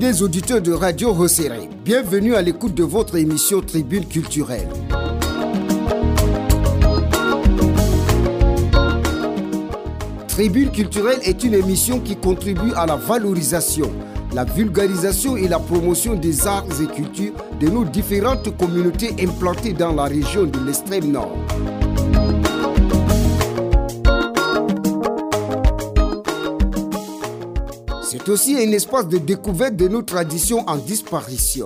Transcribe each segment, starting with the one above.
Fidèles auditeurs de Radio Rosséré, bienvenue à l'écoute de votre émission Tribune culturelle. Tribune culturelle est une émission qui contribue à la valorisation, la vulgarisation et la promotion des arts et cultures de nos différentes communautés implantées dans la région de l'extrême nord. C'est aussi un espace de découverte de nos traditions en disparition.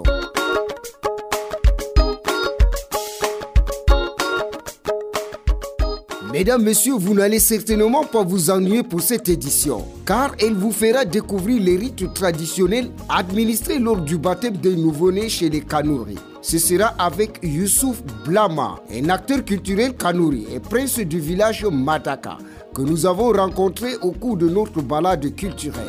Mesdames, Messieurs, vous n'allez certainement pas vous ennuyer pour cette édition, car elle vous fera découvrir les rites traditionnels administrés lors du baptême des nouveau-nés chez les Kanuri. Ce sera avec Youssouf Blama, un acteur culturel Kanuri et prince du village Madaka, que nous avons rencontré au cours de notre balade culturelle.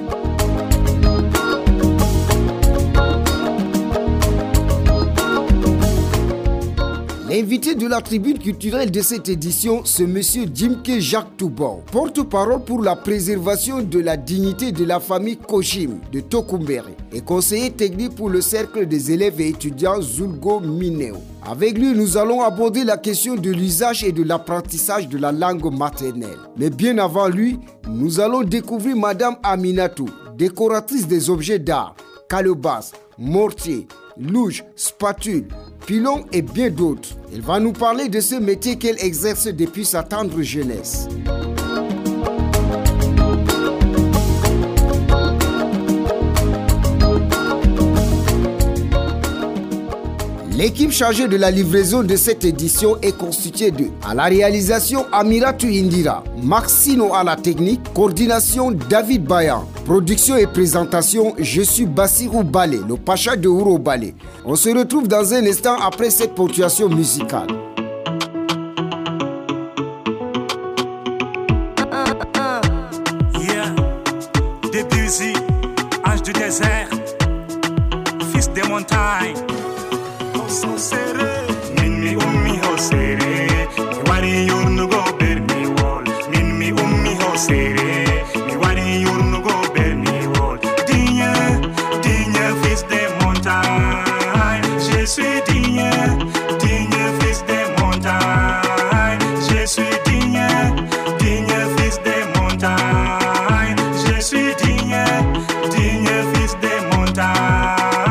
L'invité de la tribune culturelle de cette édition, c'est M. Jimke Jacques Toubon, porte-parole pour la préservation de la dignité de la famille Kojim de Tokumbere et conseiller technique pour le cercle des élèves et étudiants Zulgo Mineo. Avec lui, nous allons aborder la question de l'usage et de l'apprentissage de la langue maternelle. Mais bien avant lui, nous allons découvrir Madame Aminatou, décoratrice des objets d'art, calebasse, mortier, louche, spatule, pilon et bien d'autres. Elle va nous parler de ce métier qu'elle exerce depuis sa tendre jeunesse. L'équipe chargée de la livraison de cette édition est constituée de: à la réalisation Amiratou Indira, Maxino à la technique, coordination David Bayan, production et présentation, je suis Bassirou Balé, le Pacha de Ouro Balé. On se retrouve dans un instant après cette ponctuation musicale. Yeah, Debussy, ange du désert, fils des montagnes. So seré, min mi ummi ho seré, mi wari yurnugo berni wol. Min mi ummi ho seré, mi wari yurnugo berni wol. Digne, digne fils des montagnes, je suis digne, digne fils des montagnes, je suis digne, digne fils des montagnes, je suis digne, digne fils des montagnes.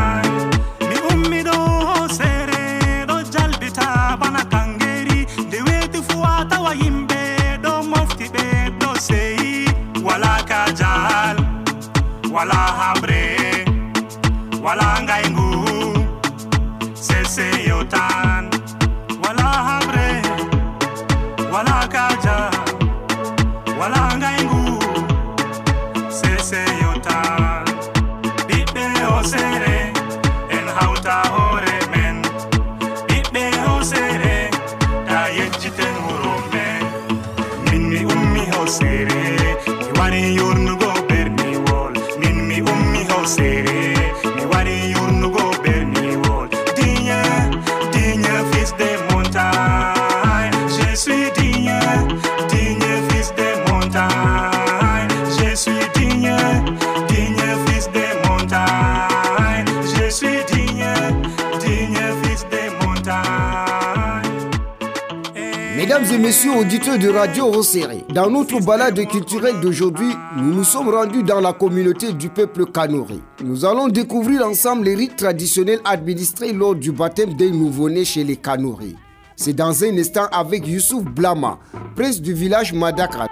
Wala hambre, wala ngaingu, sese yotan. Wala hambre, wala kaja, wala ngaingu, sese yotan. Bibe osere, en hauta hore men. Bibe osere, da yechiten huro men. Minni ummi osere, wani yurnugo berni wol. Mi ummi ho seré, mi wari yurnugo berni wol. Digne, digne fils des montagnes, je suis digne, digne fils des montagnes, je suis digne, digne fils des montagnes, je suis digne, digne fils des montagnes. Mesdames et messieurs auditeurs de Radio Rosséré, dans notre balade culturelle d'aujourd'hui, nous nous sommes rendus dans la communauté du peuple Kanuri. Nous allons découvrir ensemble les rites traditionnels administrés lors du baptême des nouveau-nés chez les Kanuri. C'est dans un instant avec Youssouf Blama, prince du village Madaka.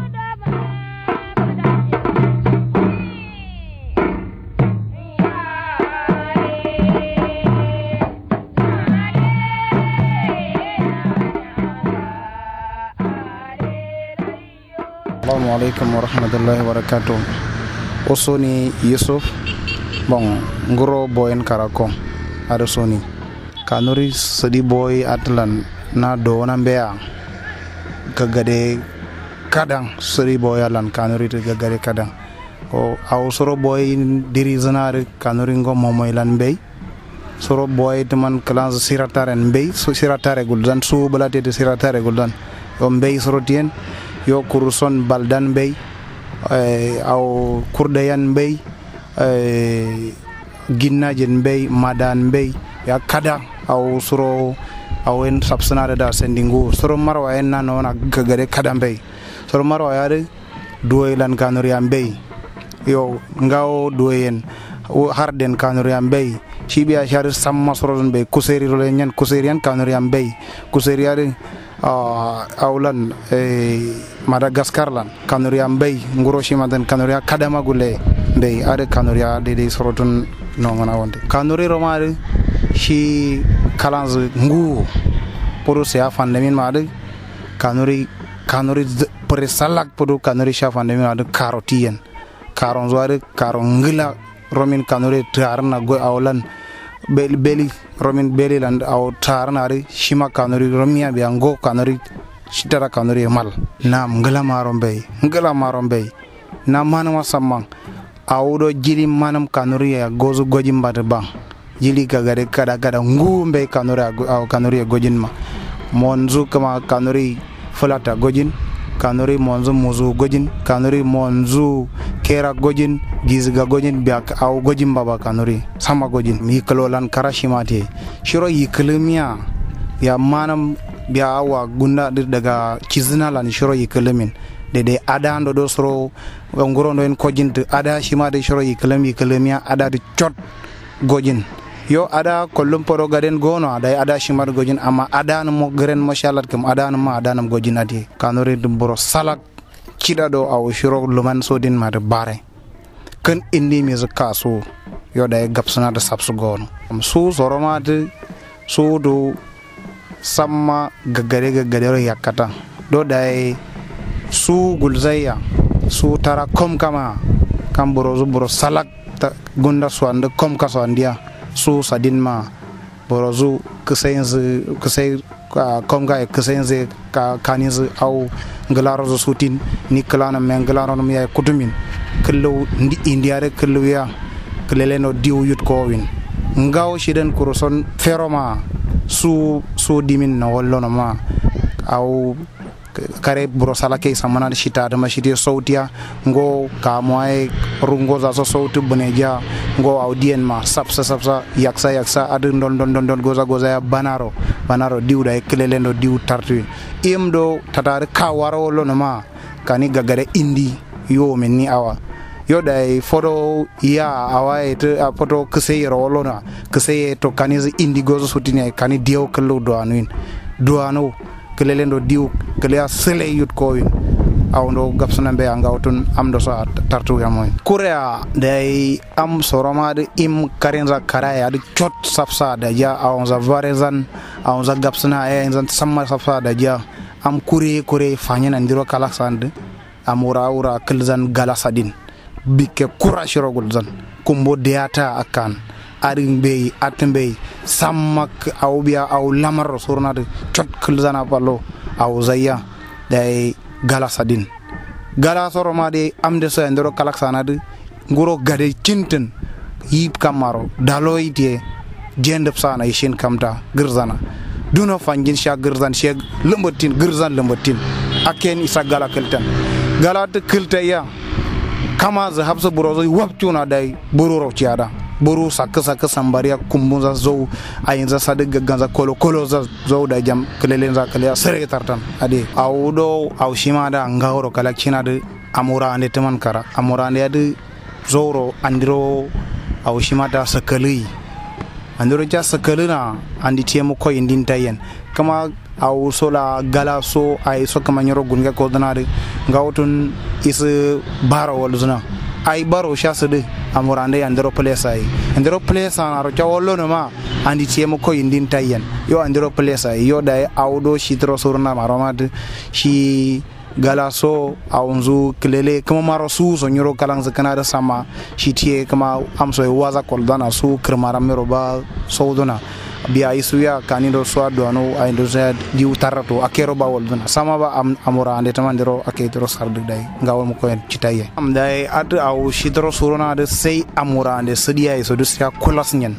Assalamu alaikum wa rahmatullahi wa barakatuh. Osoni Yusuf, bon, ngoro boyen karako, adosoni. Kanuri sadi boy atlan na do na mbea. Gagade kadang sadi boy atlan kanuri te gagade kadang. O au soro boy diri zanare kanuri ngo momoy lan mbey. Soro boy teman kelas siratare mbey, so siratare guldan su balate de siratare guldan. O mbey soro tien. Yo kuruson baldan bay au kurdayan bay ginna jen bay madan bay ya kada au suro au en sapsana da sendingu suro marwa en nano na gagare kada bay suro marwa ya de duelan kanuri ambay yo ngao duyen harden kanuri ambay shibiya shar samma soron be kuseri rolenyan kuserian kanuri ambay kuseri ya de aulan Madagascar lan kanuri ambay nguro shimadan kanuri kadama gule bay ade kanuri de sorotun no mana wonde kanuri romare shi kalanz ngu poro se afande min made kanuri pore salak podo kanuri shafande min made karotien karon zoare karon ngila romin kanuri tarna go awlan beli romin beli land aw tarna ari shima kanuri romia be ngo kanuri shitara kanuri mal nam ngala maron bay na manama samman awdo jili manam kanuri ya gozu gojin bade bang jili kagare kada ngumbe kanuri aw kanuri gojin ma monzu kama kanuri fulata gojin kanuri monzu muzu gojin kanuri monzu kera gojin gizga gojin biak aw gojin baba kanuri sama gojin mi kalolan karashimati shiro yiklemiya ya manam biya awa gunda daga kizina lan shiro yiklemin de ada ndo do soro ngoro ndo en kojinte ada shima de shoro yiklemiya ada de chot gojin yo ada kollum poro gaden gono ada shima de gojin ama ada no mo gren mashallah kam ada no gojin adi kanore de boro salak cida do aw shiro luman sodin ma de bare kan indi mi zakaso yo da gapsana de sapsu gono su soroma de su do samma gagare yakata do dai su gulzaya su tara kom kama kam boro salak gunda swande kom kaso andia su sadinma borozu kusay kom ga kusenze ka kaniz au ngalarozo sutin ni klana menglaro no ya kutumin kello ndi indiare kello ya keleleno diu yut ko win ngaw shiden kuroson feroma su dimin na wallo no ma au kare brosala ke samana shita da mashidi sautia ngo ka moy rungo za so sautu buneja ngo audien ma sapsa yaksa adun don goza ya banaro diuda e kelelendo diu tartu imdo tatare ka waro lo no ma kani gagare indi yo menni awa yo dai foto ya awa et foto kese ro na kese to kaniz indi gozo sutini kani dio kello do anu kelelendo diu kelea sele yut ko win awndo gapsana be angawtun amdo so tartu yamoy korea dai am soromade im karenza karaya de chot sapsa da ja awza varezan awza gapsana zan samma sapsa da ja am kure fanyana ndiro kala sande amura kelzan galasadin bikke kurashiro gulzan kumbo deata akan aring bey atembey samak awbiya aw lamar surnade chot kulzana ballo aw zaya day galasadin galasoro amde so ndoro kalaksanade nguro gade cinten yib kamaro daloyte jendep sana yishin kamta girzana duno fangin sha girzan she lembatin aken isa galakeltan galat kiltaya kama za habsa burozo waptuna day bururo ciada boru sakka sambaria kumbunza zo ayinza sadega ganza kolo za zo da jam kelelenza kale sere tartan ade awdo aw shimada ngawro kala kinade amura ande teman kara amura ande zoro andiro aw shimada sakali andiro ja sakalina andi tiemo ko indin tayen kama aw sola gala so ay so kama nyoro gunga ko danade ngawtun is baro walzuna ay baro shasade amurande andero place aro chawolo no ma andi tiemo ko indin tayen yo andero place yo dai awdo shitro surna maromad shi galaso aunzu kelele kama marosu so nyoro kalang zakanada sama shitie kama amso waza koldana su kremara meroba soudona biya isuya kanido swado anu aindo zed di utarato akero bawol dona sama ba amurande tamandero aketro sardu dai ngawol mo ko en citaye am dai ad aw shitro surona de sey amurande sediya so dusya kolas nyen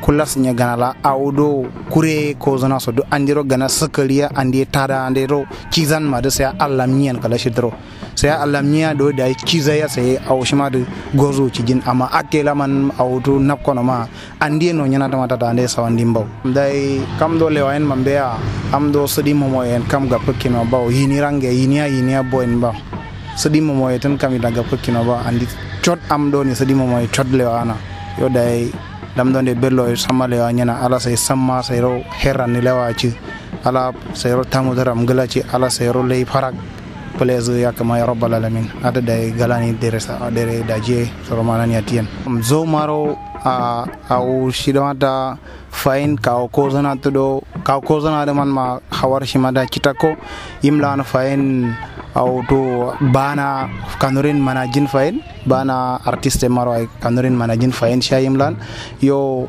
kulas nya ganala audo kure ko zana so do andiro gana sakaliya andi tada andiro kizan ma da sai Allah miyan kala shidro sai Allah miya do da kiza ya sai au shima da gozo cijin amma akela man audo napkono ma andi no nyana mata da ande sawandi mbaw dai kam do lewa en mambea am do sodi momo en kam ga pekino baw yini range yinia bo en baw sodi momo en kam daga pekino baw andi chot am do ni sodi momo chot lewa ana yo dai dam donde bello samale wa nyana ala say samma sayro herran ni lewaci ala sayro tamudaram galaci ala sayro lay farak plaisir yakama ya rabbal alamin ada day galani deresa dere daje soromanani atien zo maro au shidamata fain ka kozana todo ka kozana de man ma hawar shimada kitako imlan fain auto bana kanurin manajin fain bana artiste maro ay kanurin manajin fain shayimlan yo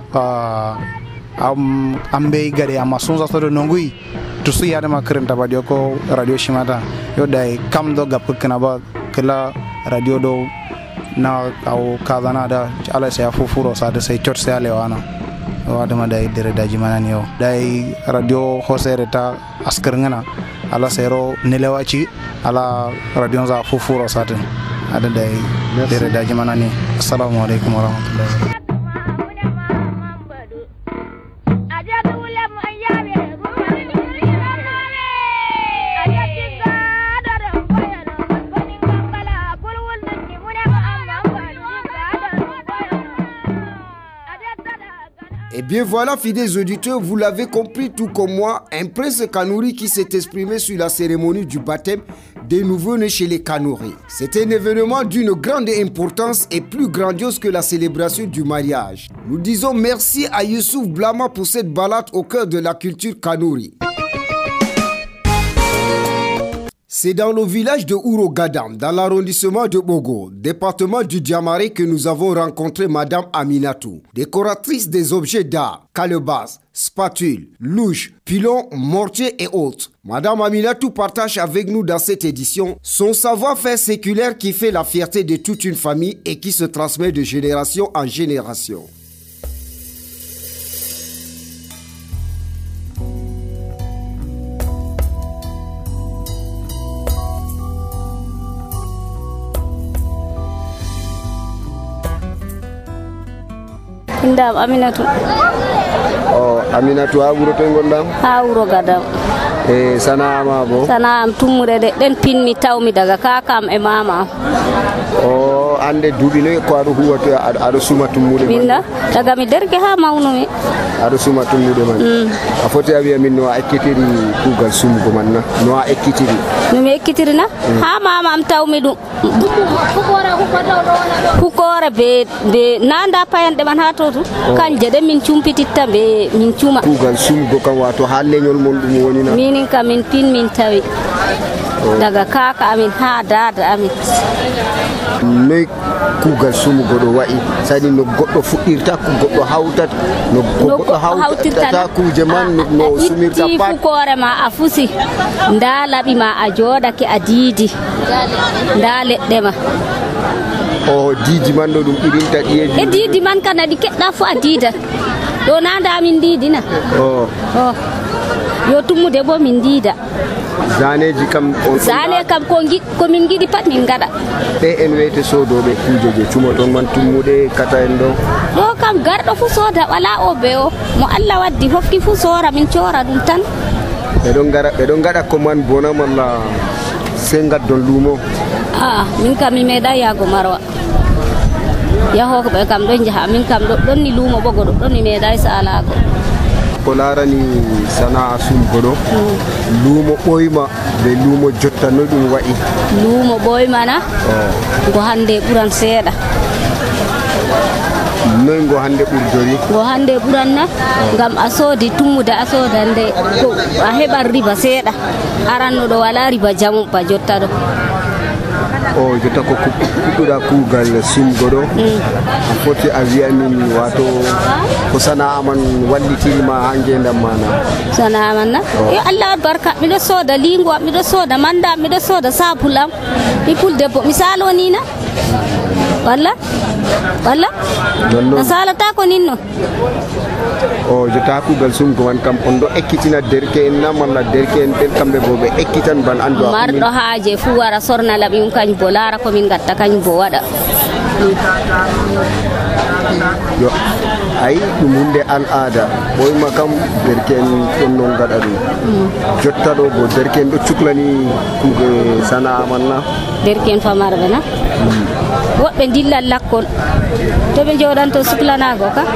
ambe gade ama sonza todo nongui to su yada makrenta badio ko radio shimata yo dai kam do gap kana ba kala radio do na au kazana da ala sai fufuro sa da sai chot sai lewana wada ma dai dere daji manani yo dai radio hosereta askar ngana ala sero nelewaci ala radio za fufuro sa da ada dai dere daji manani assalamu alaikum warahmatullahi Et bien voilà, fidèles auditeurs, vous l'avez compris tout comme moi, un prince Kanouri qui s'est exprimé sur la cérémonie du baptême des nouveau-nés chez les Kanouris. C'est un événement d'une grande importance et plus grandiose que la célébration du mariage. Nous disons merci à Youssouf Blama pour cette balade au cœur de la culture Kanouri. C'est dans le village de Ourogadam, dans l'arrondissement de Bogo, département du Diamaré, que nous avons rencontré Madame Aminatou, décoratrice des objets d'art, calebasses, spatules, louches, pilons, mortiers et autres. Madame Aminatou partage avec nous dans cette édition son savoir-faire séculaire qui fait la fierté de toute une famille et qui se transmet de génération en génération. Indam Aminatou. Oh, Aminatou ha wuro to gondam? Ha wuro gadam. Sanama bo? Sanam tumude de den pinmi tawmi daga kakam e mama. Oh, ande duubi ne ko ado huwato ado suma tumude. Minna daga mi derke ha mawnumi. Ado suma tumude man. A foti awi min no ekkitiri kugal sumugo manna. No ekkitiri. No mi ekkitiri na? Ha mama am tawmi dum. Hukore be nanda payande man ha totu. Kanje de min cumpititta be min cuma. Kugal sumugo kan wato ha leñol mon dum woni na. Minin kam min pin min tawi. Daga kaka amin ha dada amin. Noy kugal sumugo do wa'i sadi no goddo fudirta ko goddo hawtat no goddo hawtirta kuje man no sumirta pat hukore ma afusi nda labi ma a jodake a didi nda ledde ma o didi man do dum irinta diyeji e didi man kana di kedda fu a dida do nanda min didina yo tumude bo min dida zaneji kam zane kam ko min gidi pat min gada be en wete sodobe kujeje cumoton man tumude kata en do kam gardo fu soda wala o be o mo Allah waddi hokki fu sora min ciora dum tan be don gada ko man bona malla sengat don lumo min kam mi meda yago marwa yaho ko be kam don jaha min kam don ni lumo bogo don ni meda salago ko larani sana sum godo lumo boyma be lumo jotta no dum wa'i lumo boyma na go hande buran seeda noy go hande burdori go hande buran na ngam asodi tumuda asoda nde ko a hebar riba seeda aranno do wala riba jamu ba jotta do o jotta ko kududa kugal sumgodo a foti aviya min wato ko sana man wallitima hangendam mana sana man na e Allah barka mi do soda lingo mi do soda manda mi do soda sapulam mi debbo misalo ni na walla na salata ko ninno o jota kugal sum go wan kam on do ekkitina derke en namalla derke en ben kambe bobe ekkitan ban ando mardo haaje fu wara sorna labim kañ bo lara ko min gatta kañ bo wada yo ay dum hunde al aada boy makam derke en don non gada dum jotta do bo derke en do cuklani kuge sana amanna derke en famarbe na wobbe dillal lakkol to be jodanto suklanago ka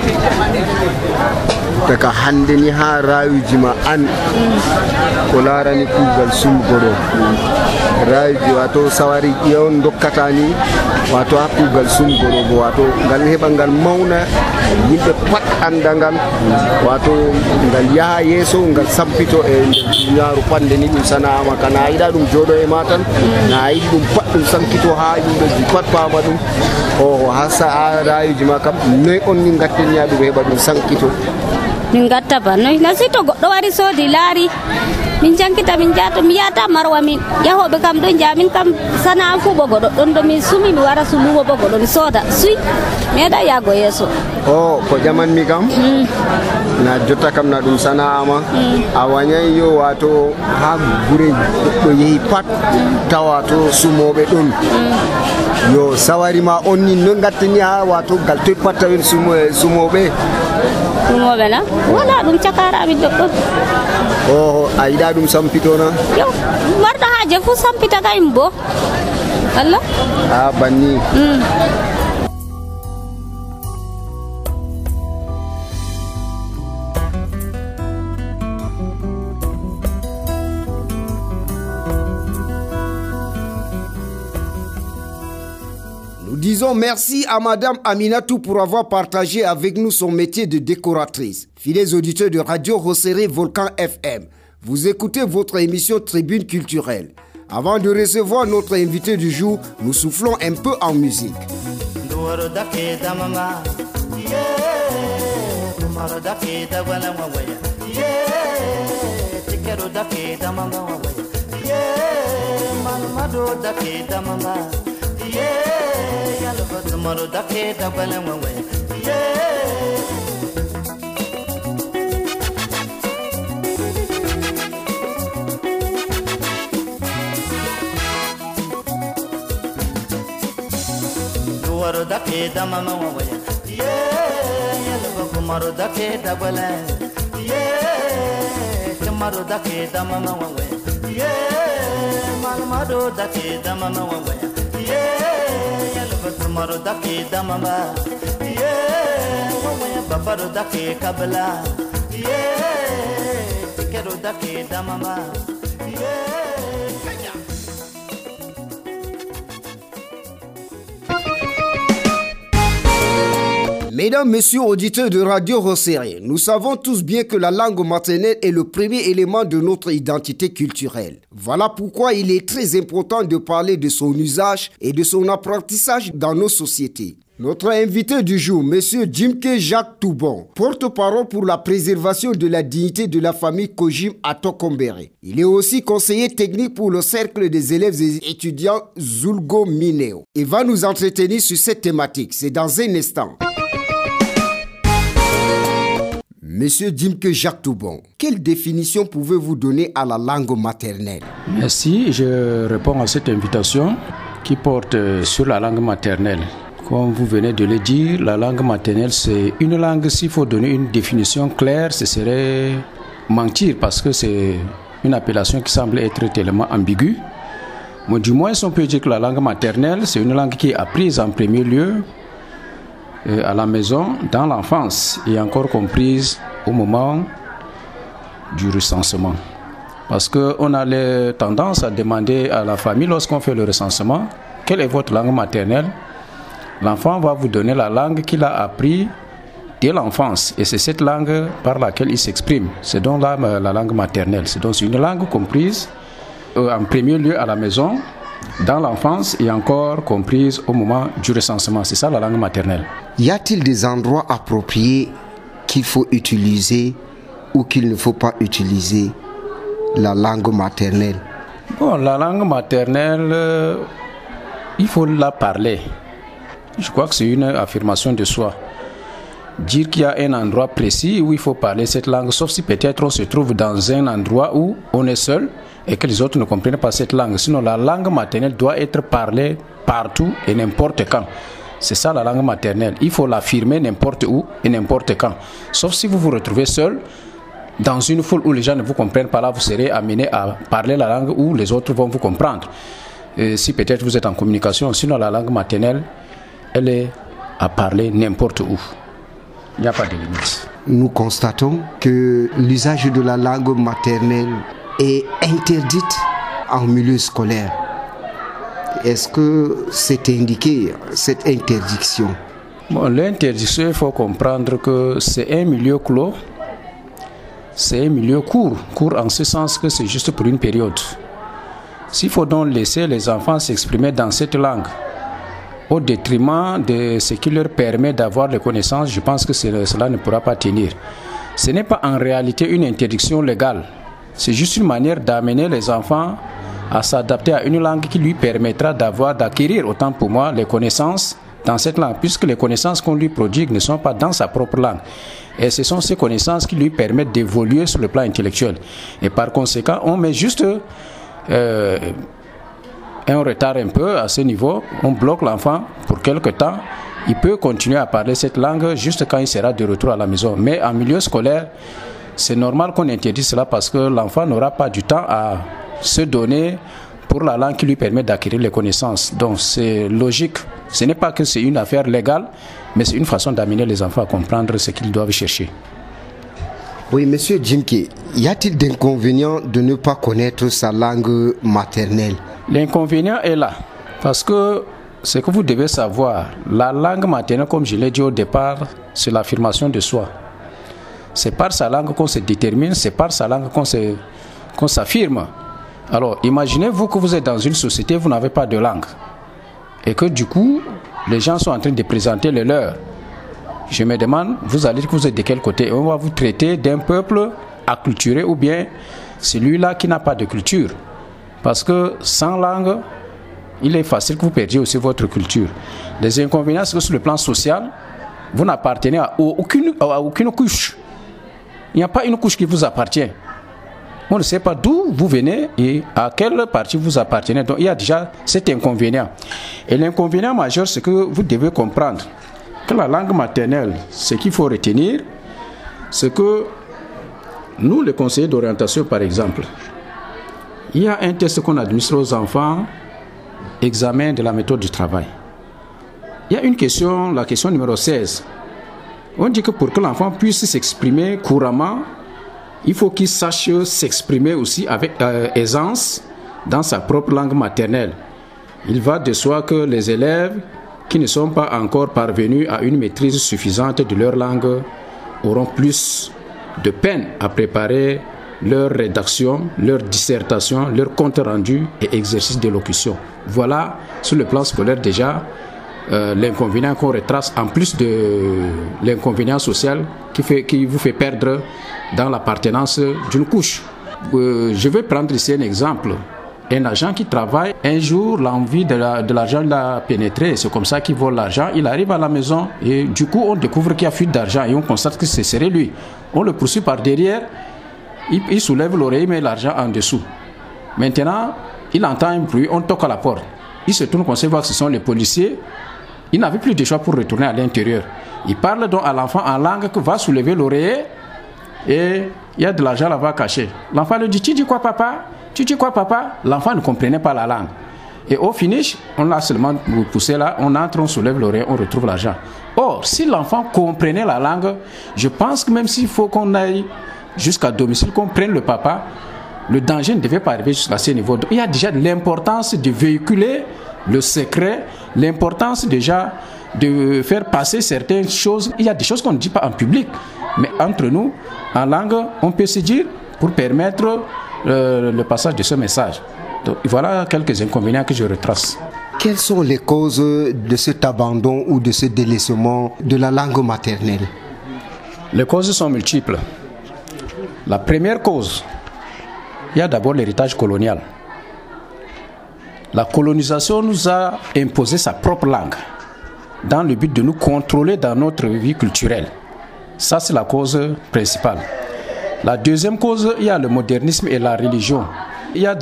daga hande ni ha rayuji ma an ko larani kugal sumgoro rayuji wato sawari yon dokkata ni wato ha kugal sumgoro bo wato ngal heba ngal mauna yimbe pat andangal wato ngal yaha yeso ngal sampito e nyaaru pande ni dum sanama kana ida dum jodo e matan na yi dum pat dum sankito ha yimbe pat pama dum o hasa rayuji ma kam noy on ni ngatten nya dum heba dum sankito min gatta banno na sito goddo wari sodi laari min jankita min jato mi yata marwa min yahobe kam don jamin kam sana fu bogo don do min sumi mi wara suluwo bogo don soda sui meda yago yeso o ko jaman mi kam na jotta kam na dum sana ama awanya yo wato ha gure do yehi pat tawato sumobe don yo sawari ma onni no gattini ha wato gal to pat tawin sumobe sumobe na wala dum cakara mi do o ayda dum sampitona yo marda haje fu sampita kay mbo Allah banni Disons merci à Madame Aminatou pour avoir partagé avec nous son métier de décoratrice. Fidèles auditeurs de Radio Rosséré Volcan FM, vous écoutez votre émission Tribune culturelle. Avant de recevoir notre invité du jour, nous soufflons un peu en musique. Tomorrow da ke da bala mwe duwaro da ke da mama mwe yalo tomorrow da ke da bala tomorrow da ke da mama mwe malmado da ke da mama mwe tomorrow da ke da mama babaro da ke kabla tikero da ke da mama Mesdames, messieurs, auditeurs de Radio Rosséré, nous savons tous bien que la langue maternelle est le premier élément de notre identité culturelle. Voilà pourquoi il est très important de parler de son usage et de son apprentissage dans nos sociétés. Notre invité du jour, M. Jimke Jacques Toubon, porte-parole pour la préservation de la dignité de la famille Kojim à Tokombéré. Il est aussi conseiller technique pour le cercle des élèves et étudiants Zulgo Mineo. Il va nous entretenir sur cette thématique. C'est dans un instant. Monsieur Jimke Jacques Toubon, quelle définition pouvez-vous donner à la langue maternelle? Merci, je réponds à cette invitation qui porte sur la langue maternelle. Comme vous venez de le dire, la langue maternelle, c'est une langue, s'il faut donner une définition claire, ce serait mentir parce que c'est une appellation qui semble être tellement ambiguë. Mais du moins, on peut dire que la langue maternelle, c'est une langue qui est apprise en premier lieu à la maison, dans l'enfance, et encore comprise au moment du recensement. Parce qu'on a les tendances à demander à la famille, lorsqu'on fait le recensement, quelle est votre langue maternelle? L'enfant va vous donner la langue qu'il a appris dès l'enfance. Et c'est cette langue par laquelle il s'exprime. C'est donc la langue maternelle. C'est donc une langue comprise en premier lieu à la maison, dans l'enfance et encore comprise au moment du recensement. C'est ça la langue maternelle. Y a-t-il des endroits appropriés qu'il faut utiliser ou qu'il ne faut pas utiliser la langue maternelle? Bon, la langue maternelle, il faut la parler. Je crois que c'est une affirmation de soi. dire qu'il y a un endroit précis où il faut parler cette langue, sauf si peut-être on se trouve dans un endroit où on est seul et que les autres ne comprennent pas cette langue. Sinon, la langue maternelle doit être parlée partout et n'importe quand. C'est ça la langue maternelle. Il faut l'affirmer n'importe où et n'importe quand. Sauf si vous vous retrouvez seul dans une foule où les gens ne vous comprennent pas, là vous serez amené à parler la langue où les autres vont vous comprendre. Et si peut-être vous êtes en communication, sinon la langue maternelle, elle est à parler n'importe où. Il n'y a pas de limite. Nous constatons que l'usage de la langue maternelle est interdite en milieu scolaire. Est-ce que c'est indiqué, cette interdiction? Bon, l'interdiction, il faut comprendre que c'est un milieu clos, c'est un milieu court en ce sens que c'est juste pour une période. S'il faut donc laisser les enfants s'exprimer dans cette langue, au détriment de ce qui leur permet d'avoir des connaissances, je pense que cela ne pourra pas tenir. Ce n'est pas en réalité une interdiction légale, c'est juste une manière d'amener les enfants à s'adapter à une langue qui lui permettra d'acquérir, autant pour moi, les connaissances dans cette langue, puisque les connaissances qu'on lui prodigue ne sont pas dans sa propre langue. Et ce sont ces connaissances qui lui permettent d'évoluer sur le plan intellectuel. Et par conséquent, on met juste un retard un peu à ce niveau, on bloque l'enfant pour quelque temps, il peut continuer à parler cette langue juste quand il sera de retour à la maison. Mais en milieu scolaire, c'est normal qu'on interdise cela parce que l'enfant n'aura pas du temps à se donner pour la langue qui lui permet d'acquérir les connaissances. Donc c'est logique. Ce n'est pas que c'est une affaire légale, mais c'est une façon d'amener les enfants à comprendre ce qu'ils doivent chercher. Oui, monsieur Djimke, y a-t-il d'inconvénients de ne pas connaître sa langue maternelle? L'inconvénient est là, parce que ce que vous devez savoir, la langue maternelle, comme je l'ai dit au départ, c'est l'affirmation de soi. C'est par sa langue qu'on se détermine, c'est par sa langue qu'on s'affirme. Alors, imaginez-vous que vous êtes dans une société, vous n'avez pas de langue. Et que du coup, les gens sont en train de présenter le leur. Je me demande, vous allez dire que vous êtes de quel côté? On va vous traiter d'un peuple acculturé ou bien celui-là qui n'a pas de culture. Parce que sans langue, il est facile que vous perdiez aussi votre culture. Les inconvénients, c'est que sur le plan social, vous n'appartenez à aucune couche. Il n'y a pas une couche qui vous appartient. On ne sait pas d'où vous venez et à quelle partie vous appartenez. Donc il y a déjà cet inconvénient. Et l'inconvénient majeur, c'est que vous devez comprendre que la langue maternelle, ce qu'il faut retenir, c'est que nous, les conseillers d'orientation, par exemple, il y a un test qu'on administre aux enfants, examen de la méthode du travail. Il y a une question, la question numéro 16. On dit que pour que l'enfant puisse s'exprimer couramment, il faut qu'il sache s'exprimer aussi avec aisance dans sa propre langue maternelle. Il va de soi que les élèves qui ne sont pas encore parvenus à une maîtrise suffisante de leur langue auront plus de peine à préparer leur rédaction, leur dissertation, leur compte rendu et exercice d'élocution. Voilà, sur le plan scolaire déjà, l'inconvénient qu'on retrace, en plus de l'inconvénient social qui vous fait perdre dans l'appartenance d'une couche. Je vais prendre ici un exemple. Un agent qui travaille, un jour, l'envie de l'argent l'a pénétré. C'est comme ça qu'il vole l'argent. Il arrive à la maison et du coup, on découvre qu'il y a fuite d'argent et on constate que ce serait lui. On le poursuit par derrière. Il soulève l'oreille, met l'argent en dessous. Maintenant, il entend un bruit, on toque à la porte. Il se tourne, on sait voir que ce sont les policiers. Il n'avait plus de choix pour retourner à l'intérieur. Il parle donc à l'enfant en langue que va soulever l'oreiller et il y a de l'argent là-bas caché. L'enfant lui dit, tu dis quoi papa? Tu dis quoi papa? L'enfant ne comprenait pas la langue. Et au finish, on l'a seulement poussé là, on entre, on soulève l'oreille, on retrouve l'argent. Or, si l'enfant comprenait la langue, je pense que même s'il faut qu'on aille jusqu'à domicile, qu'on prenne le papa, le danger ne devait pas arriver jusqu'à ce niveau. Il y a déjà l'importance de véhiculer le secret, l'importance déjà de faire passer certaines choses. Il y a des choses qu'on ne dit pas en public, mais entre nous, en langue, on peut se dire pour permettre le passage de ce message. Donc, voilà quelques inconvénients que je retrace. Quelles sont les causes de cet abandon ou de ce délaissement de la langue maternelle? Les causes sont multiples. La première cause, il y a d'abord l'héritage colonial. La colonisation nous a imposé sa propre langue dans le but de nous contrôler dans notre vie culturelle. Ça, c'est la cause principale. La deuxième cause, il y a le modernisme et la religion. Il y a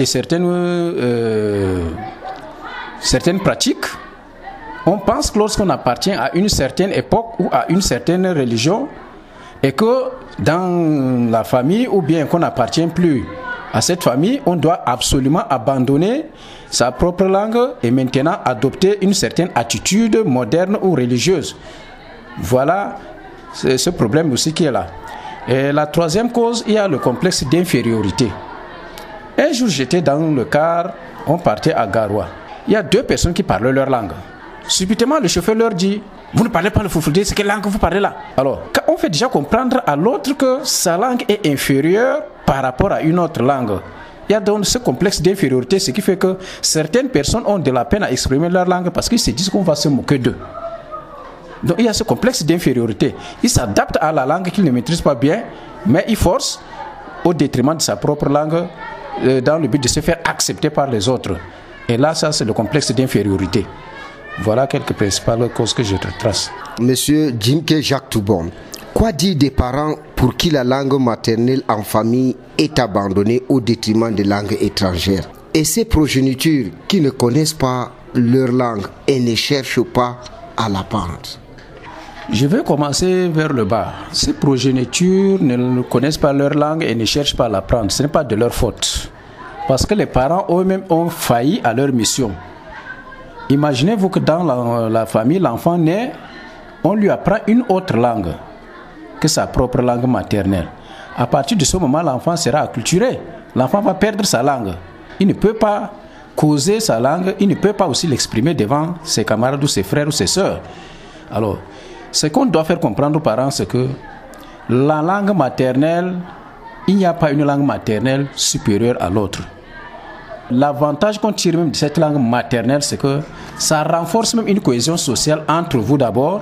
certaines pratiques. On pense que lorsqu'on appartient à une certaine époque ou à une certaine religion, et que dans la famille, ou bien qu'on n'appartient plus à cette famille, on doit absolument abandonner sa propre langue et maintenant adopter une certaine attitude moderne ou religieuse. Voilà ce problème aussi qui est là. Et la troisième cause, il y a le complexe d'infériorité. Un jour, j'étais dans le car, on partait à Garoua. Il y a 2 personnes qui parlent leur langue. Subitement, le chauffeur leur dit: vous ne parlez pas le fulfulde, c'est quelle langue vous parlez là? Alors, on fait déjà comprendre à l'autre que sa langue est inférieure par rapport à une autre langue. Il y a donc ce complexe d'infériorité, ce qui fait que certaines personnes ont de la peine à exprimer leur langue parce qu'ils se disent qu'on va se moquer d'eux. Donc il y a ce complexe d'infériorité. Ils s'adaptent à la langue qu'ils ne maîtrisent pas bien, mais ils forcent au détriment de sa propre langue dans le but de se faire accepter par les autres. Et là, ça, c'est le complexe d'infériorité. Voilà quelques principales causes que je trace. Monsieur Djimke Jacques Toubon, quoi dire des parents pour qui la langue maternelle en famille est abandonnée au détriment des langues étrangères, et ces progénitures qui ne connaissent pas leur langue et ne cherchent pas à l'apprendre? Je vais commencer vers le bas. Ces progénitures ne connaissent pas leur langue et ne cherchent pas à l'apprendre. Ce n'est pas de leur faute. Parce que les parents eux-mêmes ont failli à leur mission. Imaginez-vous que dans la famille, l'enfant naît, on lui apprend une autre langue que sa propre langue maternelle. À partir de ce moment, l'enfant sera acculturé. L'enfant va perdre sa langue. Il ne peut pas causer sa langue, il ne peut pas aussi l'exprimer devant ses camarades ou ses frères ou ses sœurs. Alors, ce qu'on doit faire comprendre aux parents, c'est que la langue maternelle, il n'y a pas une langue maternelle supérieure à l'autre. L'avantage qu'on tire même de cette langue maternelle, c'est que ça renforce même une cohésion sociale entre vous d'abord,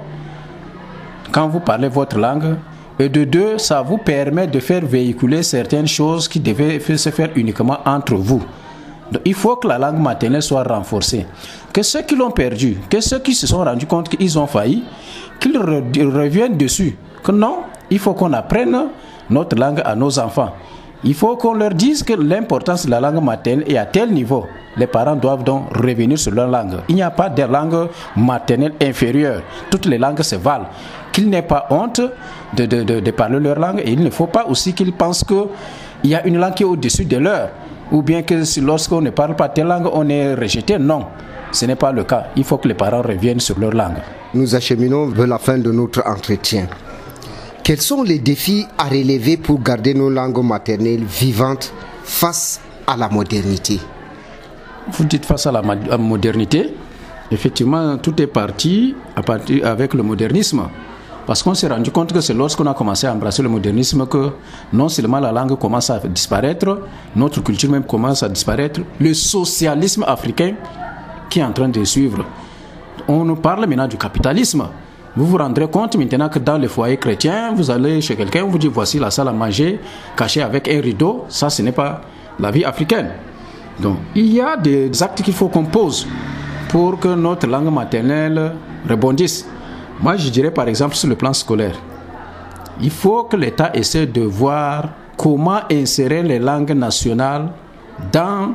quand vous parlez votre langue, et de deux, ça vous permet de faire véhiculer certaines choses qui devaient se faire uniquement entre vous. Donc, il faut que la langue maternelle soit renforcée. Que ceux qui l'ont perdue, que ceux qui se sont rendus compte qu'ils ont failli, qu'ils reviennent dessus. Que non, il faut qu'on apprenne notre langue à nos enfants. Il faut qu'on leur dise que l'importance de la langue maternelle est à tel niveau. Les parents doivent donc revenir sur leur langue. Il n'y a pas de langue maternelle inférieure. Toutes les langues se valent. Qu'ils n'aient pas honte de parler leur langue. Et il ne faut pas aussi qu'ils pensent qu'il y a une langue qui est au-dessus de leur. Ou bien que lorsqu'on ne parle pas telle langue, on est rejeté. Non, ce n'est pas le cas. Il faut que les parents reviennent sur leur langue. Nous acheminons vers la fin de notre entretien. Quels sont les défis à relever pour garder nos langues maternelles vivantes face à la modernité? Vous dites face à la modernité. Effectivement, tout est parti avec le modernisme. Parce qu'on s'est rendu compte que c'est lorsqu'on a commencé à embrasser le modernisme que non seulement la langue commence à disparaître, notre culture même commence à disparaître, le socialisme africain qui est en train de suivre. On nous parle maintenant du capitalisme. Vous vous rendrez compte maintenant que dans les foyers chrétiens, vous allez chez quelqu'un, on vous dit voici la salle à manger cachée avec un rideau. Ça, ce n'est pas la vie africaine. Donc, il y a des actes qu'il faut qu'on pose pour que notre langue maternelle rebondisse. Moi, je dirais par exemple sur le plan scolaire, il faut que l'État essaie de voir comment insérer les langues nationales dans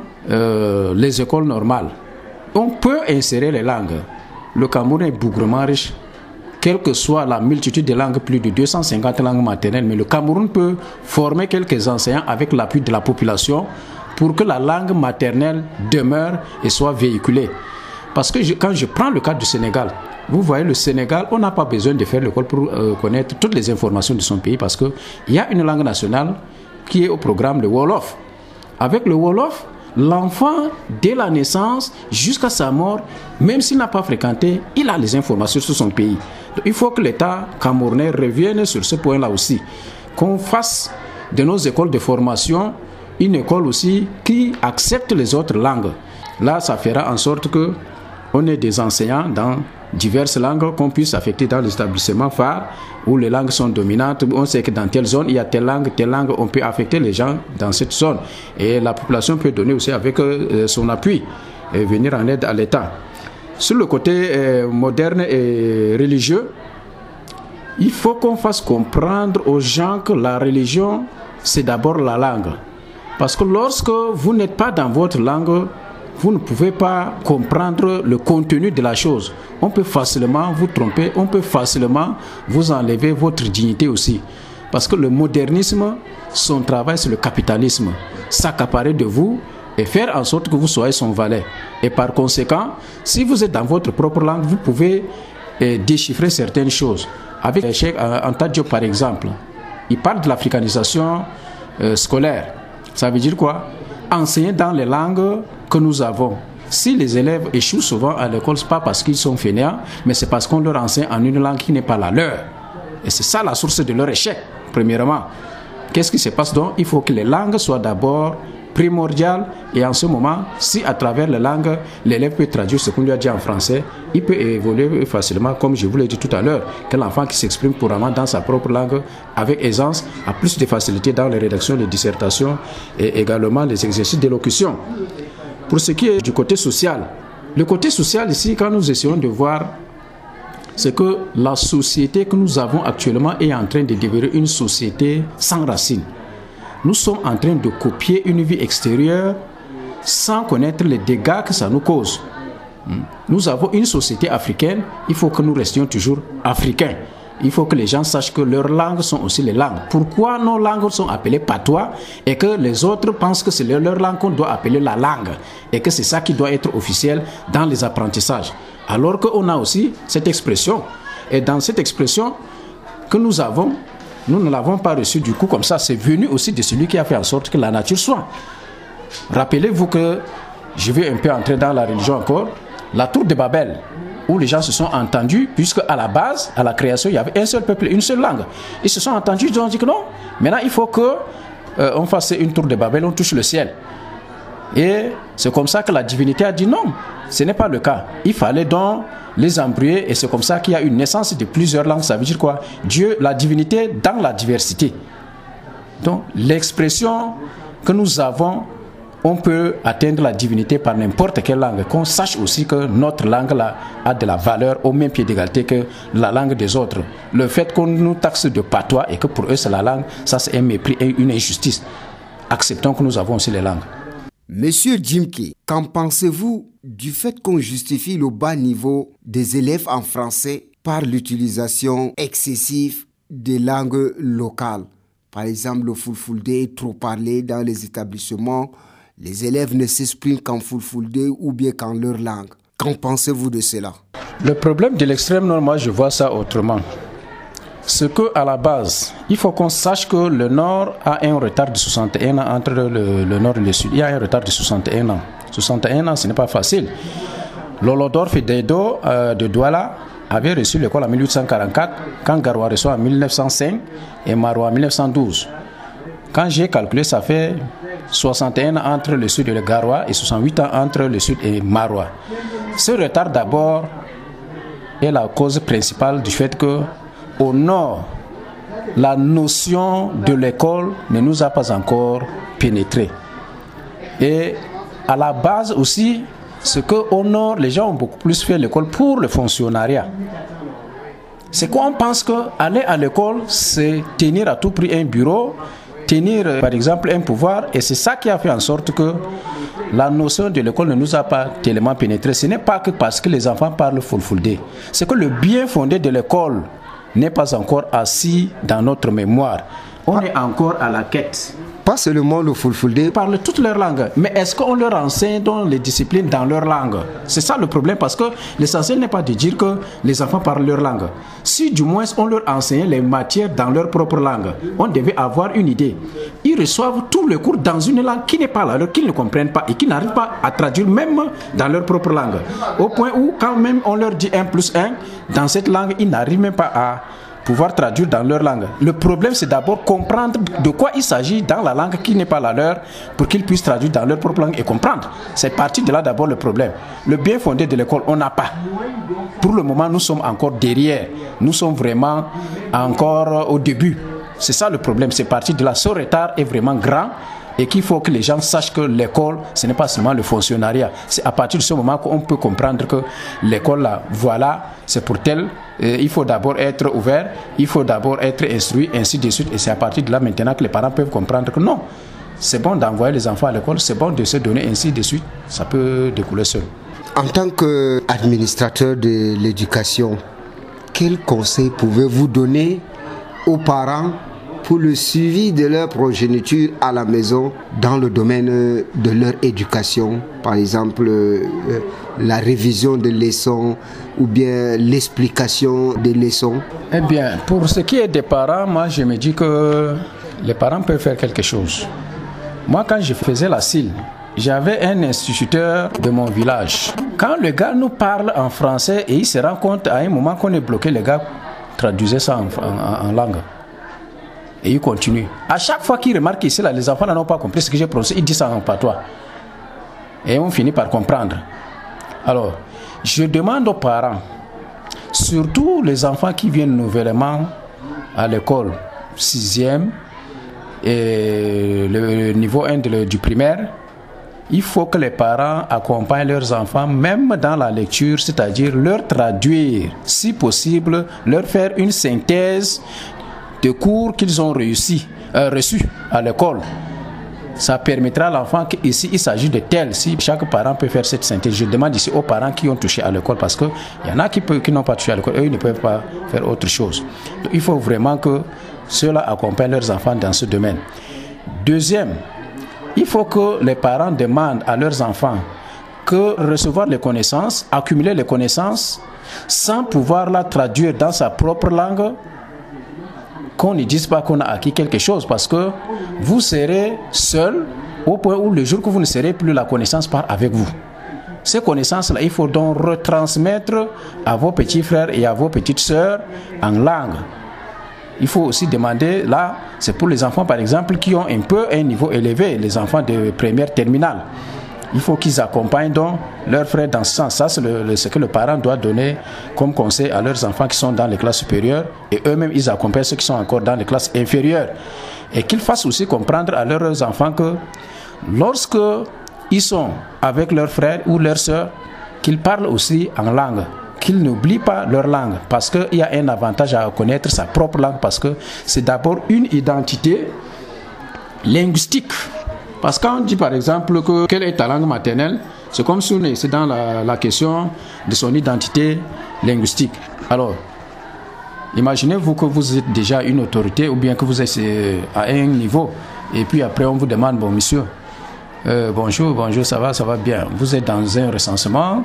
les écoles normales. On peut insérer les langues. Le Cameroun est bougrement riche. Quelle que soit la multitude de langues, plus de 250 langues maternelles, mais le Cameroun peut former quelques enseignants avec l'appui de la population pour que la langue maternelle demeure et soit véhiculée. Parce que quand je prends le cas du Sénégal, vous voyez, le Sénégal, on n'a pas besoin de faire l'école pour connaître toutes les informations de son pays parce qu'il y a une langue nationale qui est au programme, le Wolof. Avec le Wolof, l'enfant, dès la naissance jusqu'à sa mort, même s'il n'a pas fréquenté, il a les informations sur son pays. Donc, il faut que l'État camerounais revienne sur ce point-là aussi. Qu'on fasse de nos écoles de formation une école aussi qui accepte les autres langues. Là, ça fera en sorte qu'on ait des enseignants dans diverses langues qu'on puisse affecter dans les établissements phares où les langues sont dominantes. On sait que dans telle zone, il y a telle langue, on peut affecter les gens dans cette zone. Et la population peut donner aussi avec son appui et venir en aide à l'État. Sur le côté moderne et religieux, il faut qu'on fasse comprendre aux gens que la religion, c'est d'abord la langue. Parce que lorsque vous n'êtes pas dans votre langue, vous ne pouvez pas comprendre le contenu de la chose. On peut facilement vous tromper, on peut facilement vous enlever votre dignité aussi. Parce que le modernisme, son travail, c'est le capitalisme. S'accaparer de vous et faire en sorte que vous soyez son valet. Et par conséquent, si vous êtes dans votre propre langue, vous pouvez déchiffrer certaines choses. Avec Cheikh Anta Diop, par exemple, il parle de l'africanisation scolaire. Ça veut dire quoi? Enseigner dans les langues que nous avons. Si les élèves échouent souvent à l'école, ce n'est pas parce qu'ils sont fainéants, mais c'est parce qu'on leur enseigne en une langue qui n'est pas la leur. Et c'est ça la source de leur échec, premièrement. Qu'est-ce qui se passe donc? Il faut que les langues soient d'abord primordiales, et en ce moment, si à travers les langues, l'élève peut traduire ce qu'on lui a dit en français, il peut évoluer facilement, comme je vous l'ai dit tout à l'heure, que l'enfant qui s'exprime couramment dans sa propre langue, avec aisance, a plus de facilité dans les rédactions, les dissertations et également les exercices d'élocution. Pour ce qui est du côté social, le côté social ici, quand nous essayons de voir, c'est que la société que nous avons actuellement est en train de devenir une société sans racines. Nous sommes en train de copier une vie extérieure sans connaître les dégâts que ça nous cause. Nous avons une société africaine, il faut que nous restions toujours africains. Il faut que les gens sachent que leurs langues sont aussi les langues. Pourquoi nos langues sont appelées patois et que les autres pensent que c'est leur langue qu'on doit appeler la langue et que c'est ça qui doit être officiel dans les apprentissages. Alors qu'on a aussi cette expression. Et dans cette expression que nous avons, nous ne l'avons pas reçue du coup comme ça. C'est venu aussi de celui qui a fait en sorte que la nature soit. Rappelez-vous que, je vais un peu entrer dans la religion encore, la tour de Babel, où les gens se sont entendus, puisque à la base, à la création, il y avait un seul peuple, une seule langue. Ils se sont entendus, ils ont dit que non, maintenant il faut qu'on fasse une tour de Babel, on touche le ciel. Et c'est comme ça que la divinité a dit non, ce n'est pas le cas. Il fallait donc les embrouiller et c'est comme ça qu'il y a une naissance de plusieurs langues. Ça veut dire quoi? Dieu, la divinité dans la diversité. Donc l'expression que nous avons, on peut atteindre la divinité par n'importe quelle langue. Qu'on sache aussi que notre langue là, a de la valeur au même pied d'égalité que la langue des autres. Le fait qu'on nous taxe de patois et que pour eux c'est la langue, ça c'est un mépris et une injustice. Acceptons que nous avons aussi les langues. Monsieur Djimke, qu'en pensez-vous du fait qu'on justifie le bas niveau des élèves en français par l'utilisation excessive des langues locales? Par exemple, le fulfulde est trop parlé dans les établissements. Les élèves ne s'expriment qu'en fulfulde ou bien qu'en leur langue. Qu'en pensez-vous de cela? Le problème de l'extrême nord, moi je vois ça autrement. C'est qu'à la base, il faut qu'on sache que le nord a un retard de 61 ans entre le nord et le sud. Il y a un retard de 61 ans. 61 ans, ce n'est pas facile. Lolodor Fededo de Douala avait reçu l'école en 1844, quand Garoua reçoit en 1905 et Maroua en 1912. Quand j'ai calculé, ça fait 61 ans entre le sud et le Garoua et 68 ans entre le sud et Maroua. Ce retard d'abord est la cause principale du fait que au nord, la notion de l'école ne nous a pas encore pénétré. Et à la base aussi, c'est qu'au nord, les gens ont beaucoup plus fait l'école pour le fonctionnariat. C'est qu'on pense qu'aller à l'école, c'est tenir à tout prix un bureau, tenir par exemple un pouvoir, et c'est ça qui a fait en sorte que la notion de l'école ne nous a pas tellement pénétré. Ce n'est pas que parce que les enfants parlent fulfulde. C'est que le bien fondé de l'école n'est pas encore assis dans notre mémoire. On est encore à la quête. Pas seulement le fulfulde. Ils parlent toutes leurs langues, mais est-ce qu'on leur enseigne dans les disciplines dans leur langue? C'est ça le problème, parce que l'essentiel n'est pas de dire que les enfants parlent leur langue. Si du moins on leur enseignait les matières dans leur propre langue, on devait avoir une idée. Ils reçoivent tous les cours dans une langue qui n'est pas la leur, qu'ils ne comprennent pas et qui n'arrivent pas à traduire même dans leur propre langue. Au point où quand même on leur dit 1 + 1, dans cette langue, ils n'arrivent même pas à pouvoir traduire dans leur langue. Le problème, c'est d'abord comprendre de quoi il s'agit dans la langue qui n'est pas la leur pour qu'ils puissent traduire dans leur propre langue et comprendre. C'est parti de là d'abord le problème. Le bien fondé de l'école, on n'a pas. Pour le moment, nous sommes encore derrière. Nous sommes vraiment encore au début. C'est ça le problème. C'est parti de là. Ce retard est vraiment grand et qu'il faut que les gens sachent que l'école, ce n'est pas seulement le fonctionnariat. C'est à partir de ce moment qu'on peut comprendre que l'école, là, voilà, c'est pour tel. Il faut d'abord être ouvert, il faut d'abord être instruit, ainsi de suite. Et c'est à partir de là maintenant que les parents peuvent comprendre que non, c'est bon d'envoyer les enfants à l'école, c'est bon de se donner, ainsi de suite. Ça peut découler seul. En tant qu'administrateur de l'éducation, quel conseil pouvez-vous donner aux parents pour le suivi de leur progéniture à la maison dans le domaine de leur éducation, par exemple la révision des leçons ou bien l'explication des leçons? Eh bien, pour ce qui est des parents, moi je me dis que les parents peuvent faire quelque chose. Moi, quand je faisais la CIL, j'avais un instituteur de mon village. Quand le gars nous parle en français et il se rend compte à un moment qu'on est bloqué, le gars traduisait ça en langue. Et il continue. À chaque fois qu'il remarque ici, là, les enfants n'ont pas compris ce que j'ai prononcé, il dit ça en patois. Et on finit par comprendre. Alors, je demande aux parents, surtout les enfants qui viennent nouvellement à l'école, 6e et le niveau 1 du primaire, il faut que les parents accompagnent leurs enfants, même dans la lecture, c'est-à-dire leur traduire, si possible, leur faire une synthèse de cours qu'ils ont reçus à l'école. Ça permettra à l'enfant qu'ici, il s'agit de tel. Si chaque parent peut faire cette synthèse, je demande ici aux parents qui ont touché à l'école, parce qu'il y en a qui n'ont pas touché à l'école, eux, ils ne peuvent pas faire autre chose. Donc, il faut vraiment que ceux-là accompagnent leurs enfants dans ce domaine. Deuxième, il faut que les parents demandent à leurs enfants que recevoir les connaissances, accumuler les connaissances, sans pouvoir la traduire dans sa propre langue, qu'on ne dise pas qu'on a acquis quelque chose, parce que vous serez seul au point où le jour que vous ne serez plus, la connaissance part avec vous. Ces connaissances-là, il faut donc retransmettre à vos petits frères et à vos petites sœurs en langue. Il faut aussi demander, là, c'est pour les enfants par exemple qui ont un peu un niveau élevé, les enfants de première terminale. Il faut qu'ils accompagnent donc leurs frères dans ce sens. Ça, c'est ce que le parent doit donner comme conseil à leurs enfants qui sont dans les classes supérieures. Et eux-mêmes, ils accompagnent ceux qui sont encore dans les classes inférieures. Et qu'ils fassent aussi comprendre à leurs enfants que lorsque ils sont avec leurs frères ou leurs sœurs, qu'ils parlent aussi en langue. Qu'ils n'oublient pas leur langue. Parce qu'il y a un avantage à connaître sa propre langue. Parce que c'est d'abord une identité linguistique. Parce que quand on dit par exemple que quelle est ta langue maternelle, c'est comme si on est dans la question de son identité linguistique. Alors, imaginez-vous que vous êtes déjà une autorité ou bien que vous êtes à un niveau et puis après on vous demande, bon monsieur, bonjour, ça va bien. Vous êtes dans un recensement,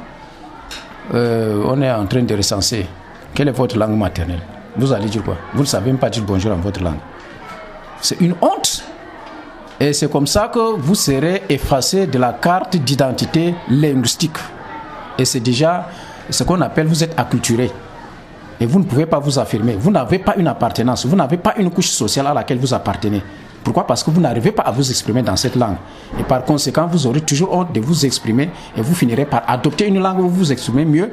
on est en train de recenser. Quelle est votre langue maternelle? Vous allez dire quoi? Vous ne savez même pas dire bonjour en votre langue. C'est une honte. Et c'est comme ça que vous serez effacé de la carte d'identité linguistique. Et c'est déjà ce qu'on appelle, vous êtes acculturé. Et vous ne pouvez pas vous affirmer. Vous n'avez pas une appartenance. Vous n'avez pas une couche sociale à laquelle vous appartenez. Pourquoi? Parce que vous n'arrivez pas à vous exprimer dans cette langue. Et par conséquent, vous aurez toujours honte de vous exprimer. Et vous finirez par adopter une langue où vous vous exprimez mieux.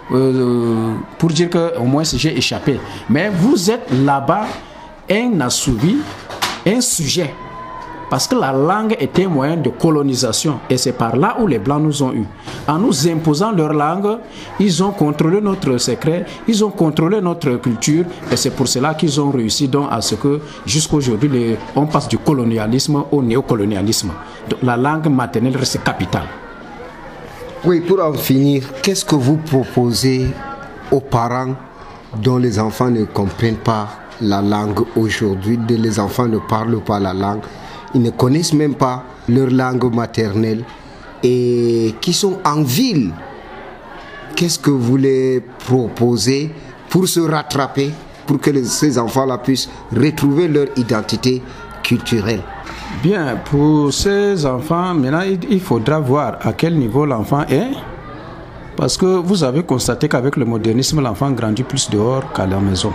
Pour dire qu'au moins j'ai échappé. Mais vous êtes là-bas un assouvi, un sujet. Parce que la langue est un moyen de colonisation. Et c'est par là où les Blancs nous ont eu. En nous imposant leur langue, ils ont contrôlé notre secret, ils ont contrôlé notre culture. Et c'est pour cela qu'ils ont réussi donc à ce que, jusqu'aujourd'hui, on passe du colonialisme au néocolonialisme. Donc la langue maternelle reste capitale. Oui, pour en finir, qu'est-ce que vous proposez aux parents dont les enfants ne comprennent pas la langue aujourd'hui, dont les enfants ne parlent pas la langue? Ils ne connaissent même pas leur langue maternelle et qui sont en ville. Qu'est-ce que vous les proposez pour se rattraper, pour que ces enfants-là puissent retrouver leur identité culturelle? Bien, pour ces enfants, maintenant, il faudra voir à quel niveau l'enfant est. Parce que vous avez constaté qu'avec le modernisme, l'enfant grandit plus dehors qu'à la maison.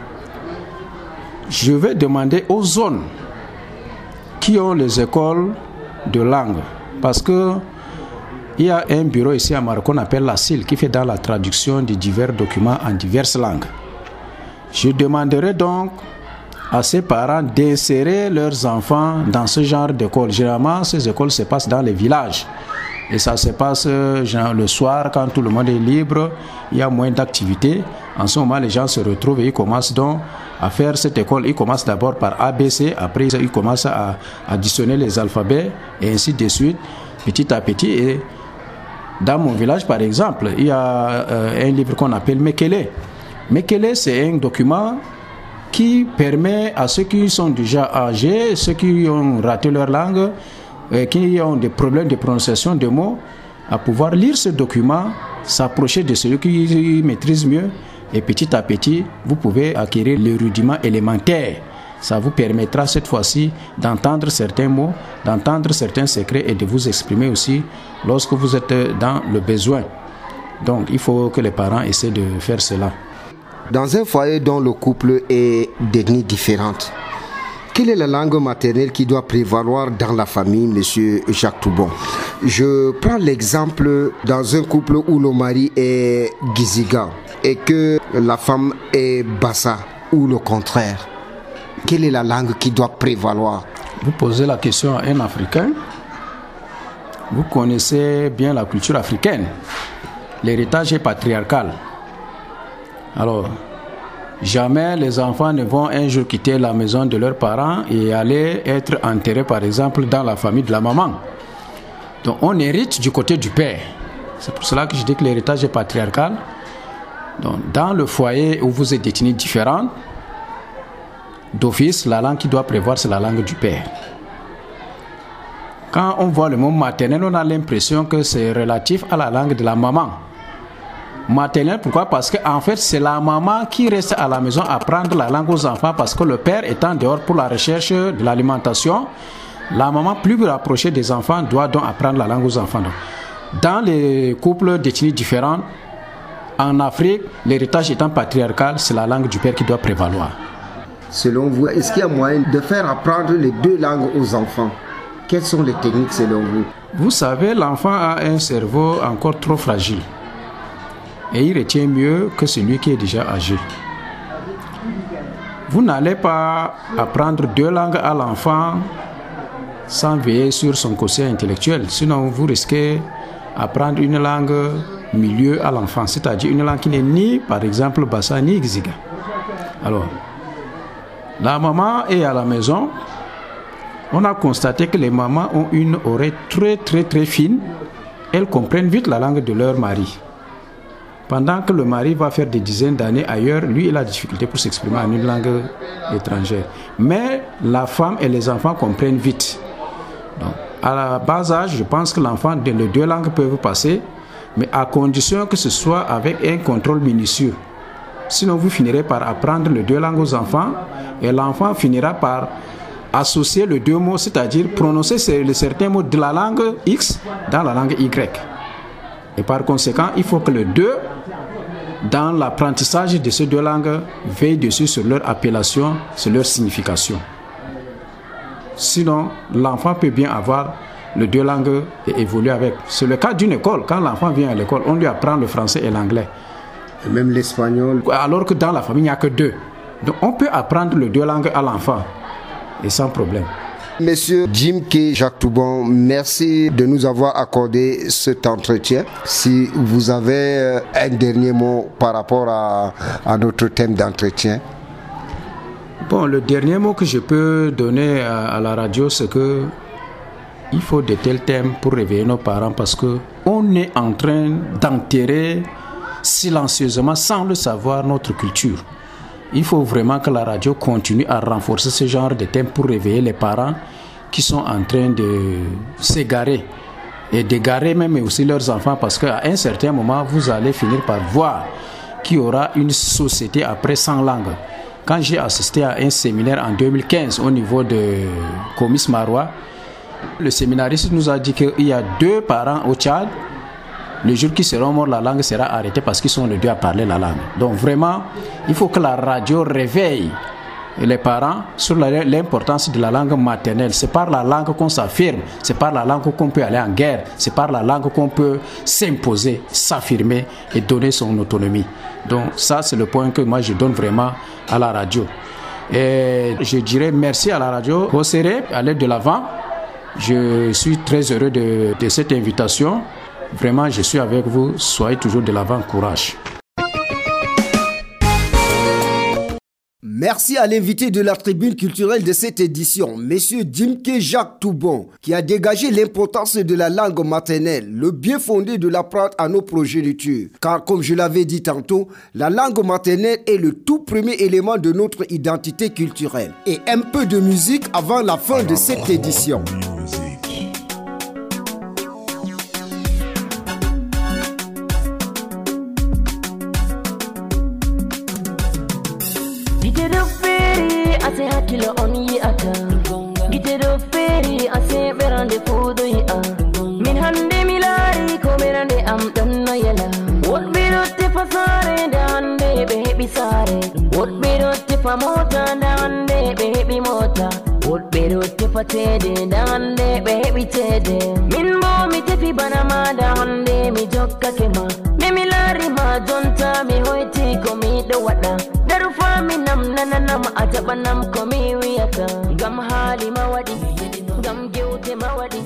Je vais demander aux zones qui ont les écoles de langue. Parce que il y a un bureau ici à Maroc qu'on appelle la CIL qui fait dans la traduction de divers documents en diverses langues. Je demanderai donc à ces parents d'insérer leurs enfants dans ce genre d'école. Généralement, ces écoles se passent dans les villages. Et ça se passe le soir quand tout le monde est libre, il y a moins d'activités. En ce moment, les gens se retrouvent et ils commencent donc à faire cette école. Ils commencent d'abord par ABC, après ils commencent à additionner les alphabets et ainsi de suite, petit à petit. Et dans mon village, par exemple, il y a un livre qu'on appelle Mekele. Mekele, c'est un document qui permet à ceux qui sont déjà âgés, ceux qui ont raté leur langue, qui ont des problèmes de prononciation de mots, à pouvoir lire ce document, s'approcher de celui qui maîtrise mieux, et petit à petit, vous pouvez acquérir les rudiments élémentaires. Ça vous permettra cette fois-ci d'entendre certains mots, d'entendre certains secrets et de vous exprimer aussi lorsque vous êtes dans le besoin. Donc, il faut que les parents essaient de faire cela. Dans un foyer dont le couple est d'ethnies différentes, quelle est la langue maternelle qui doit prévaloir dans la famille, monsieur Jacques Toubon? Je prends l'exemple dans un couple où le mari est Giziga et que la femme est Bassa, ou le contraire. Quelle est la langue qui doit prévaloir? Vous posez la question à un Africain. Vous connaissez bien la culture africaine. L'héritage est patriarcal. Alors, jamais les enfants ne vont un jour quitter la maison de leurs parents et aller être enterrés, par exemple, dans la famille de la maman. Donc, on hérite du côté du père. C'est pour cela que je dis que l'héritage est patriarcal. Donc, dans le foyer où vous êtes d'ethnies différentes, d'office, la langue qui doit prévoir, c'est la langue du père. Quand on voit le mot maternel, on a l'impression que c'est relatif à la langue de la maman. Maternelle, pourquoi? Parce qu'en fait, c'est la maman qui reste à la maison à apprendre la langue aux enfants parce que le père étant dehors pour la recherche de l'alimentation, la maman plus rapprochée des enfants doit donc apprendre la langue aux enfants. Donc, dans les couples d'ethnies différentes, en Afrique, l'héritage étant patriarcal, c'est la langue du père qui doit prévaloir. Selon vous, est-ce qu'il y a moyen de faire apprendre les deux langues aux enfants? Quelles sont les techniques selon vous? Vous savez, l'enfant a un cerveau encore trop fragile. Et il retient mieux que celui qui est déjà âgé. Vous n'allez pas apprendre deux langues à l'enfant sans veiller sur son quotient intellectuel. Sinon, vous risquez d'apprendre une langue milieu à l'enfant, c'est-à-dire une langue qui n'est ni, par exemple, Bassa ni Giziga. Alors, la maman est à la maison. On a constaté que les mamans ont une oreille très fine. Elles comprennent vite la langue de leur mari. Pendant que le mari va faire des dizaines d'années ailleurs, lui, il a des difficultés pour s'exprimer en une langue étrangère. Mais la femme et les enfants comprennent vite. Donc, à la bas âge, je pense que l'enfant, les deux langues peuvent passer, mais à condition que ce soit avec un contrôle minutieux. Sinon, vous finirez par apprendre les deux langues aux enfants et l'enfant finira par associer les deux mots, c'est-à-dire prononcer certains mots de la langue X dans la langue Y. Et par conséquent, il faut que les deux, dans l'apprentissage de ces deux langues, veillent dessus sur leur appellation, sur leur signification. Sinon, l'enfant peut bien avoir les deux langues et évoluer avec. C'est le cas d'une école. Quand l'enfant vient à l'école, on lui apprend le français et l'anglais. Et même l'espagnol. Alors que dans la famille, il n'y a que deux. Donc, on peut apprendre les deux langues à l'enfant et sans problème. Monsieur Jimke Jacques Toubon, merci de nous avoir accordé cet entretien. Si vous avez un dernier mot par rapport à notre thème d'entretien. Bon, le dernier mot que je peux donner à la radio, c'est que il faut de tels thèmes pour réveiller nos parents parce que on est en train d'enterrer silencieusement, sans le savoir, notre culture. Il faut vraiment que la radio continue à renforcer ce genre de thèmes pour réveiller les parents qui sont en train de s'égarer et d'égarer même aussi leurs enfants parce qu'à un certain moment, vous allez finir par voir qu'il y aura une société après sans langue. Quand j'ai assisté à un séminaire en 2015 au niveau de Comis Marois, le séminariste nous a dit qu'il y a 2 parents au Tchad. Le jour qu'ils seront morts, la langue sera arrêtée parce qu'ils sont les 2 à parler la langue. Donc vraiment, il faut que la radio réveille les parents sur l'importance de la langue maternelle. C'est par la langue qu'on s'affirme, c'est par la langue qu'on peut aller en guerre, c'est par la langue qu'on peut s'imposer, s'affirmer et donner son autonomie. Donc ça, c'est le point que moi je donne vraiment à la radio. Et je dirais merci à la radio Hosere, aller de l'avant. Je suis très heureux de cette invitation. Vraiment, je suis avec vous. Soyez toujours de l'avant, courage. Merci à l'invité de la tribune culturelle de cette édition, Monsieur Jimke Jacques Toubon, qui a dégagé l'importance de la langue maternelle, le bien fondé de l'apprendre à nos progénitures. Car comme je l'avais dit tantôt, la langue maternelle est le tout premier élément de notre identité culturelle. Et un peu de musique avant la fin de cette édition. Kilo on yi ata gite do feri ase berande fudo yi a min hande milari ko berande am don no yela wot be do te fasare da hande be hebi sare wot be do te fa mota da hande be hebi mota wot be do te fa tede da hande be hebi tede min bo mi te fi banama da hande mi jokka kema me milari ma jonta mi hoiti ko mi do wada daru fami nam nanam atabanam ko mi wiyata gam hali mawadi gam gewte mawadi.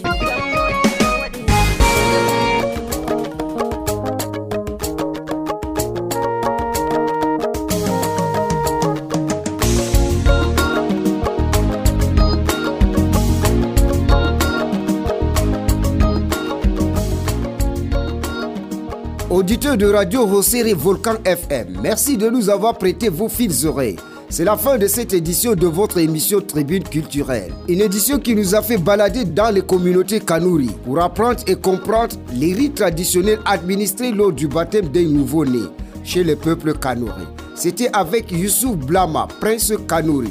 Auditeurs de Radio Hosere Volcan FM, merci de nous avoir prêté vos fines oreilles. C'est la fin de cette édition de votre émission Tribune Culturelle. Une édition qui nous a fait balader dans les communautés Kanuri pour apprendre et comprendre les rites traditionnels administrés lors du baptême d'un nouveau-né chez le peuple Kanuri. C'était avec Youssouf Blama, prince Kanuri.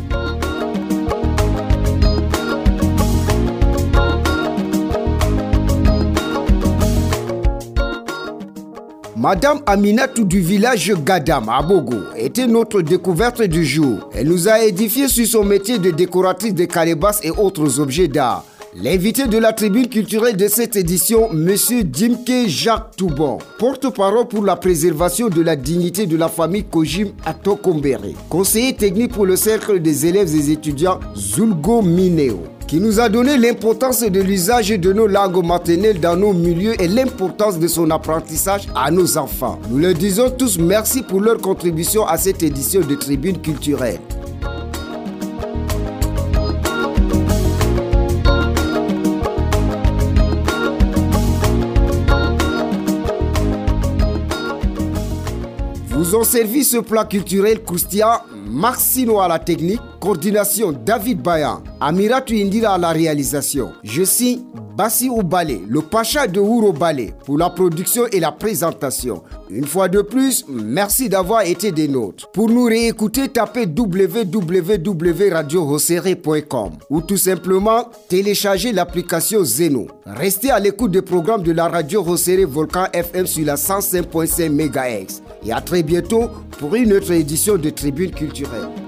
Madame Aminatou du village Gadam à Bogo était notre découverte du jour. Elle nous a édifié sur son métier de décoratrice de calebasses et autres objets d'art. L'invité de la tribune culturelle de cette édition, Monsieur Jimke Jacques Toubon, porte-parole pour la préservation de la dignité de la famille Kojim à Tokombere, conseiller technique pour le cercle des élèves et étudiants Zulgo Mineo, qui nous a donné l'importance de l'usage de nos langues maternelles dans nos milieux et l'importance de son apprentissage à nos enfants. Nous leur disons tous merci pour leur contribution à cette édition de Tribune culturelle. Vous ont servi ce plat culturel croustillant, Maxino à la technique, coordination David Bayan, Amiratou Indira à la réalisation. Je suis Bassi Oubale, le pacha de Ouro Balé, pour la production et la présentation. Une fois de plus, merci d'avoir été des nôtres. Pour nous réécouter, tapez www.radiohosere.com ou tout simplement téléchargez l'application Zeno. Restez à l'écoute des programmes de la radio Hosere Volcan FM sur la 105.5 MHz. Et à très bientôt pour une autre édition de Tribune culturelle.